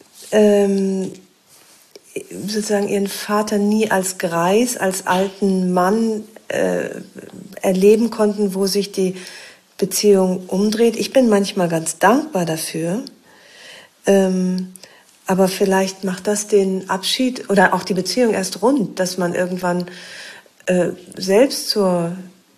ähm sozusagen ihren Vater nie als Greis, als alten Mann äh, erleben konnten, wo sich die Beziehung umdreht? Ich bin manchmal ganz dankbar dafür, ähm, aber vielleicht macht das den Abschied oder auch die Beziehung erst rund, dass man irgendwann äh, selbst zur,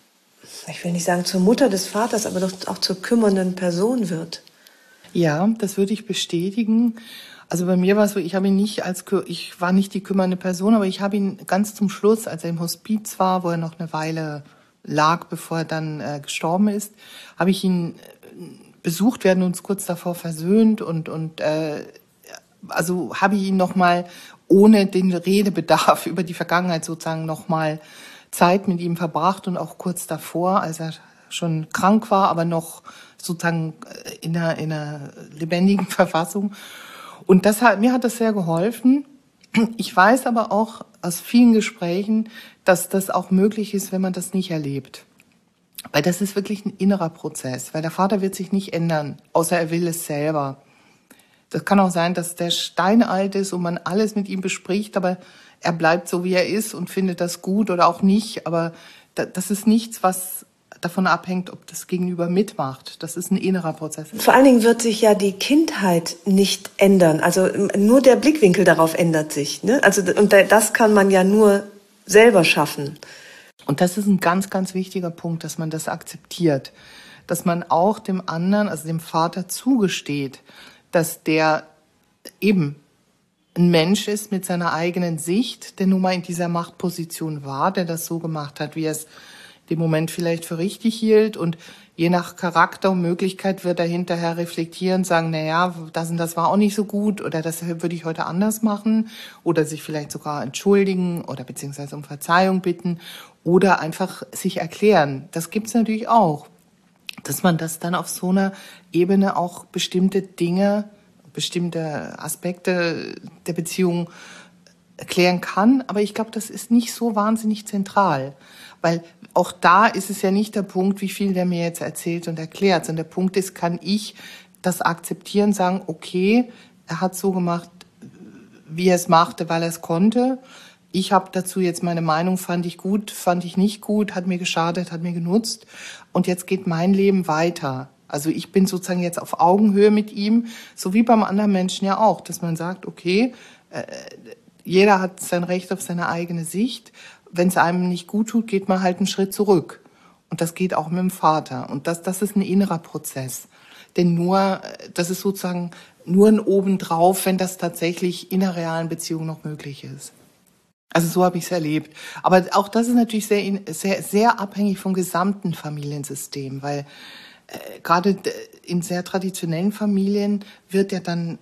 ich will nicht sagen zur Mutter des Vaters, aber doch auch zur kümmernden Person wird. Ja, das würde ich bestätigen. Also bei mir war es so, ich habe ihn nicht als, ich war nicht die kümmernde Person, aber ich habe ihn ganz zum Schluss, als er im Hospiz war, wo er noch eine Weile lag, bevor er dann äh, gestorben ist, habe ich ihn besucht, wir hatten uns kurz davor versöhnt und, und äh, also habe ich ihn nochmal ohne den Redebedarf über die Vergangenheit sozusagen nochmal Zeit mit ihm verbracht und auch kurz davor, als er schon krank war, aber noch sozusagen in einer, in einer lebendigen Verfassung. Und das hat, mir hat das sehr geholfen. Ich weiß aber auch aus vielen Gesprächen, dass das auch möglich ist, wenn man das nicht erlebt. Weil das ist wirklich ein innerer Prozess, weil der Vater wird sich nicht ändern, außer er will es selber. Das kann auch sein, dass der steinalt ist und man alles mit ihm bespricht, aber er bleibt so, wie er ist und findet das gut oder auch nicht. Aber das ist nichts, was davon abhängt, ob das Gegenüber mitmacht. Das ist ein innerer Prozess. Vor allen Dingen wird sich ja die Kindheit nicht ändern. Also nur der Blickwinkel darauf ändert sich. Ne? Also, und das kann man ja nur selber schaffen. Und das ist ein ganz, ganz wichtiger Punkt, dass man das akzeptiert. Dass man auch dem anderen, also dem Vater, zugesteht, dass der eben ein Mensch ist mit seiner eigenen Sicht, der nun mal in dieser Machtposition war, der das so gemacht hat, wie er es im Moment vielleicht für richtig hielt, und je nach Charakter und Möglichkeit wird er hinterher reflektieren, sagen, na ja, das und das war auch nicht so gut oder das würde ich heute anders machen oder sich vielleicht sogar entschuldigen oder beziehungsweise um Verzeihung bitten oder einfach sich erklären. Das gibt's natürlich auch, dass man das dann auf so einer Ebene auch bestimmte Dinge, bestimmte Aspekte der Beziehung erklären kann, aber ich glaube, das ist nicht so wahnsinnig zentral. Weil auch da ist es ja nicht der Punkt, wie viel der mir jetzt erzählt und erklärt, sondern der Punkt ist, kann ich das akzeptieren, sagen, okay, er hat so gemacht, wie er es machte, weil er es konnte. Ich habe dazu jetzt meine Meinung, fand ich gut, fand ich nicht gut, hat mir geschadet, hat mir genutzt. Und jetzt geht mein Leben weiter. Also ich bin sozusagen jetzt auf Augenhöhe mit ihm, so wie beim anderen Menschen ja auch, dass man sagt, okay, äh, jeder hat sein Recht auf seine eigene Sicht. Wenn es einem nicht gut tut, geht man halt einen Schritt zurück. Und das geht auch mit dem Vater. Und das, das ist ein innerer Prozess. Denn nur, das ist sozusagen nur ein Obendrauf, wenn das tatsächlich in einer realen Beziehung noch möglich ist. Also so habe ich es erlebt. Aber auch das ist natürlich sehr, sehr, sehr abhängig vom gesamten Familiensystem, weil äh, gerade in sehr traditionellen Familien wird ja dann,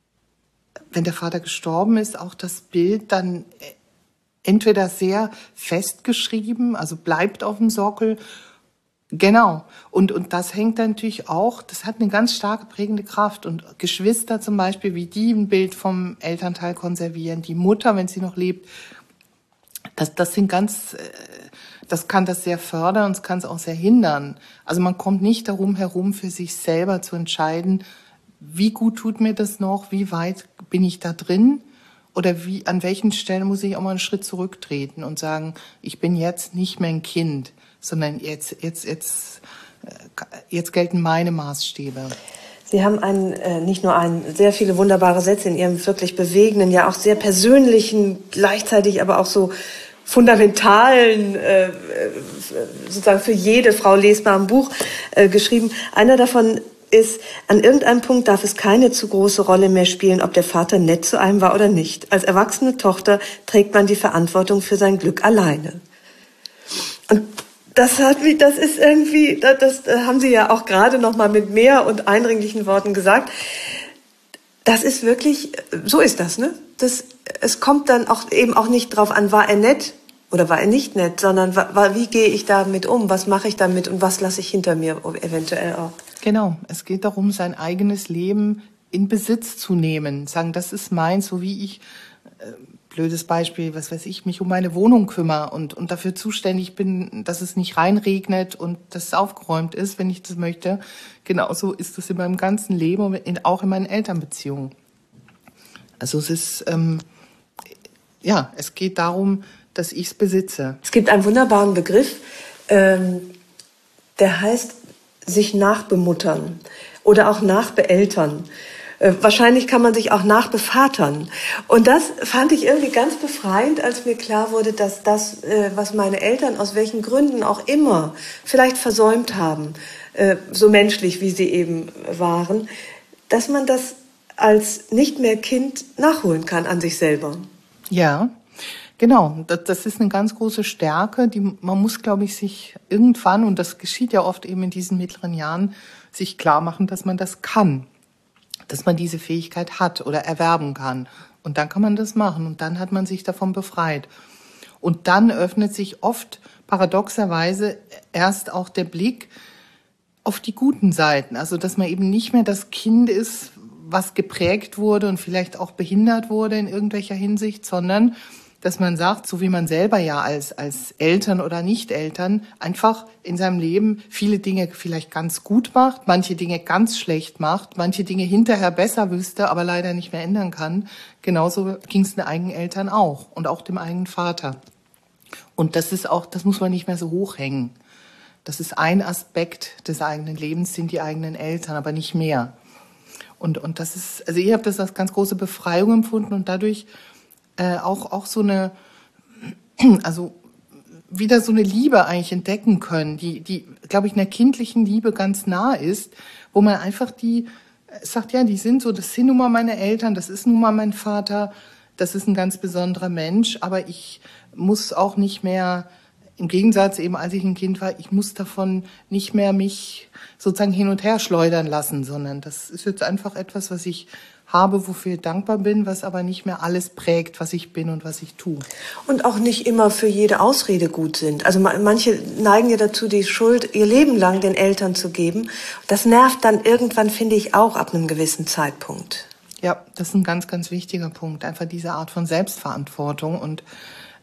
wenn der Vater gestorben ist, auch das Bild dann entweder sehr festgeschrieben, also bleibt auf dem Sockel. Genau. Und, und das hängt dann natürlich auch, das hat eine ganz starke prägende Kraft. Und Geschwister zum Beispiel, wie die ein Bild vom Elternteil konservieren, die Mutter, wenn sie noch lebt, das, das sind ganz, das kann das sehr fördern und es kann es auch sehr hindern. Also man kommt nicht darum herum, für sich selber zu entscheiden, wie gut tut mir das noch, wie weit bin ich da drin oder wie, an welchen Stellen muss ich auch mal einen Schritt zurücktreten und sagen, ich bin jetzt nicht mehr ein Kind, sondern jetzt, jetzt, jetzt, jetzt gelten meine Maßstäbe. Sie haben einen, äh, nicht nur einen, sehr viele wunderbare Sätze in Ihrem wirklich bewegenden, ja auch sehr persönlichen, gleichzeitig aber auch so fundamentalen, äh, sozusagen für jede Frau lesbaren Buch äh, geschrieben. Einer davon ist, an irgendeinem Punkt darf es keine zu große Rolle mehr spielen, ob der Vater nett zu einem war oder nicht. Als erwachsene Tochter trägt man die Verantwortung für sein Glück alleine. Und das hat mich, das ist irgendwie, das, das haben Sie ja auch gerade noch mal mit mehr und eindringlichen Worten gesagt. Das ist wirklich, so ist das, ne? Das, es kommt dann auch eben auch nicht drauf an, war er nett oder war er nicht nett, sondern war, wie gehe ich damit um, was mache ich damit und was lasse ich hinter mir eventuell auch. Genau, es geht darum, sein eigenes Leben in Besitz zu nehmen, sagen, das ist meins, so wie ich, äh, blödes Beispiel, was weiß ich, mich um meine Wohnung kümmere und, und dafür zuständig bin, dass es nicht reinregnet und dass es aufgeräumt ist, wenn ich das möchte. Genauso ist das in meinem ganzen Leben und in, auch in meinen Elternbeziehungen. Also es ist, ähm, ja, es geht darum, dass ich es besitze. Es gibt einen wunderbaren Begriff, ähm, der heißt sich nachbemuttern oder auch nachbeeltern. Äh, wahrscheinlich kann man sich auch nachbevatern. Und das fand ich irgendwie ganz befreiend, als mir klar wurde, dass das, äh, was meine Eltern aus welchen Gründen auch immer vielleicht versäumt haben, äh, so menschlich wie sie eben waren, dass man das als nicht mehr Kind nachholen kann an sich selber. Ja, genau. Das, das ist eine ganz große Stärke. Die, man muss, glaube ich, sich irgendwann, und das geschieht ja oft eben in diesen mittleren Jahren, sich klar machen, dass man das kann. Dass man diese Fähigkeit hat oder erwerben kann. Und dann kann man das machen und dann hat man sich davon befreit. Und dann öffnet sich oft paradoxerweise erst auch der Blick auf die guten Seiten. Also dass man eben nicht mehr das Kind ist, was geprägt wurde und vielleicht auch behindert wurde in irgendwelcher Hinsicht, sondern dass man sagt, so wie man selber ja als, als Eltern oder Nicht-Eltern einfach in seinem Leben viele Dinge vielleicht ganz gut macht, manche Dinge ganz schlecht macht, manche Dinge hinterher besser wüsste, aber leider nicht mehr ändern kann. Genauso ging es den eigenen Eltern auch und auch dem eigenen Vater. Und das ist auch, das muss man nicht mehr so hochhängen. Das ist ein Aspekt des eigenen Lebens, sind die eigenen Eltern, aber nicht mehr. Und, und das ist, also ich habe das als ganz große Befreiung empfunden und dadurch Äh, auch, auch so eine, also wieder so eine Liebe eigentlich entdecken können, die, die, glaube ich, einer kindlichen Liebe ganz nah ist, wo man einfach die, sagt, ja, die sind so, das sind nun mal meine Eltern, das ist nun mal mein Vater, das ist ein ganz besonderer Mensch, aber ich muss auch nicht mehr, im Gegensatz eben, als ich ein Kind war, ich muss davon nicht mehr mich sozusagen hin und her schleudern lassen, sondern das ist jetzt einfach etwas, was ich habe, wofür ich dankbar bin, was aber nicht mehr alles prägt, was ich bin und was ich tue. Und auch nicht immer für jede Ausrede gut sind. Also manche neigen ja dazu, die Schuld ihr Leben lang den Eltern zu geben. Das nervt dann irgendwann, finde ich, auch ab einem gewissen Zeitpunkt. Ja, das ist ein ganz, ganz wichtiger Punkt. Einfach diese Art von Selbstverantwortung. Und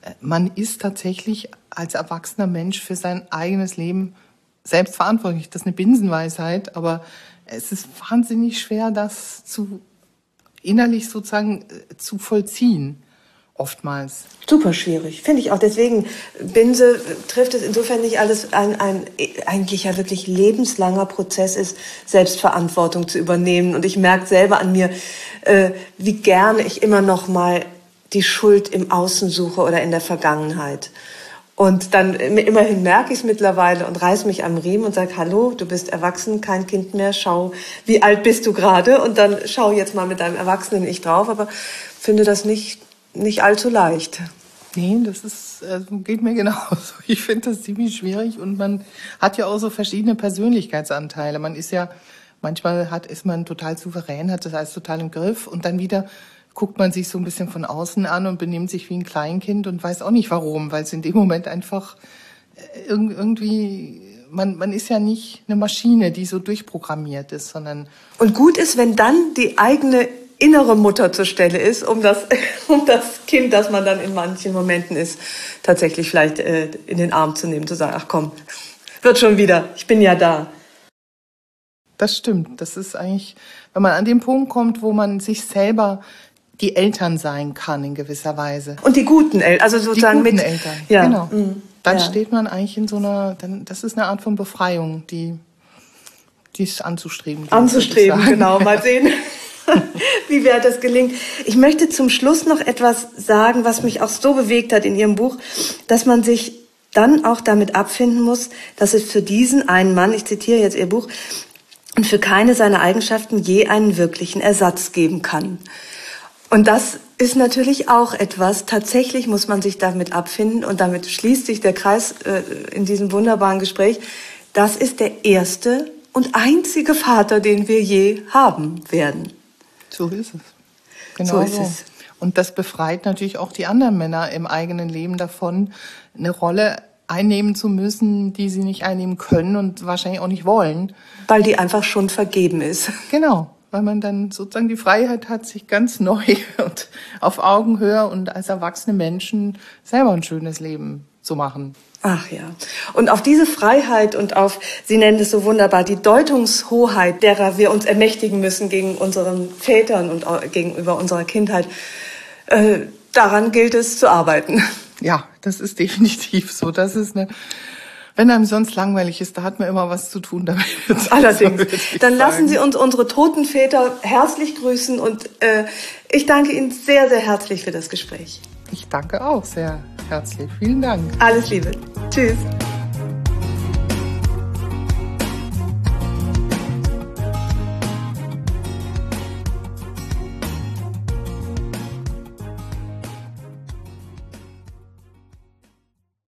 man ist tatsächlich als erwachsener Mensch für sein eigenes Leben selbst verantwortlich. Das ist eine Binsenweisheit, aber es ist wahnsinnig schwer, das zu innerlich sozusagen zu vollziehen. Oftmals. Super schwierig, finde ich auch. Deswegen, Binse trifft es insofern nicht alles, ein, ein eigentlich ja wirklich lebenslanger Prozess ist, Selbstverantwortung zu übernehmen. Und ich merke selber an mir, äh, wie gerne ich immer noch mal die Schuld im Außen suche oder in der Vergangenheit. Und dann immerhin merke ich es mittlerweile und reiß mich am Riemen und sage, hallo, du bist erwachsen, kein Kind mehr, schau, wie alt bist du gerade? Und dann schau jetzt mal mit deinem erwachsenen Ich drauf, aber finde das nicht Nicht allzu leicht. Nee, das ist, also geht mir genauso. Ich finde das ziemlich schwierig und man hat ja auch so verschiedene Persönlichkeitsanteile. Man ist ja, manchmal hat, ist man total souverän, hat das alles total im Griff und dann wieder guckt man sich so ein bisschen von außen an und benimmt sich wie ein Kleinkind und weiß auch nicht warum, weil es in dem Moment einfach irgendwie, man, man ist ja nicht eine Maschine, die so durchprogrammiert ist, sondern... Und gut ist, wenn dann die eigene innere Mutter zur Stelle ist, um das, um das Kind, das man dann in manchen Momenten ist, tatsächlich vielleicht äh, in den Arm zu nehmen, zu sagen, ach komm, wird schon wieder, ich bin ja da. Das stimmt, das ist eigentlich, wenn man an den Punkt kommt, wo man sich selber die Eltern sein kann in gewisser Weise. Und die guten Eltern, also sozusagen die guten mit Eltern, ja. genau. Mhm. Dann ja. steht man eigentlich in so einer, dann, das ist eine Art von Befreiung, die, die ist anzustreben. Anzustreben, genau, mal sehen. Wie weit das gelingt. Ich möchte zum Schluss noch etwas sagen, was mich auch so bewegt hat in Ihrem Buch, dass man sich dann auch damit abfinden muss, dass es für diesen einen Mann, ich zitiere jetzt Ihr Buch, und für keine seiner Eigenschaften je einen wirklichen Ersatz geben kann. Und das ist natürlich auch etwas, tatsächlich muss man sich damit abfinden und damit schließt sich der Kreis äh, in diesem wunderbaren Gespräch. Das ist der erste und einzige Vater, den wir je haben werden. So ist es. Genau so ist so. es. Und das befreit natürlich auch die anderen Männer im eigenen Leben davon, eine Rolle einnehmen zu müssen, die sie nicht einnehmen können und wahrscheinlich auch nicht wollen. Weil die einfach schon vergeben ist. Genau, weil man dann sozusagen die Freiheit hat, sich ganz neu und auf Augenhöhe und als erwachsene Menschen selber ein schönes Leben zu machen. Ach ja. Und auf diese Freiheit und auf, Sie nennen es so wunderbar, die Deutungshoheit, derer wir uns ermächtigen müssen gegen unseren Vätern und gegenüber unserer Kindheit, äh, daran gilt es zu arbeiten. Ja, das ist definitiv so. Das ist eine, wenn einem sonst langweilig ist, da hat man immer was zu tun damit. Allerdings. Dann lassen Sie uns unsere toten Väter herzlich grüßen und äh, ich danke Ihnen sehr, sehr herzlich für das Gespräch. Ich danke auch sehr herzlich. Vielen Dank. Alles Liebe. Tschüss.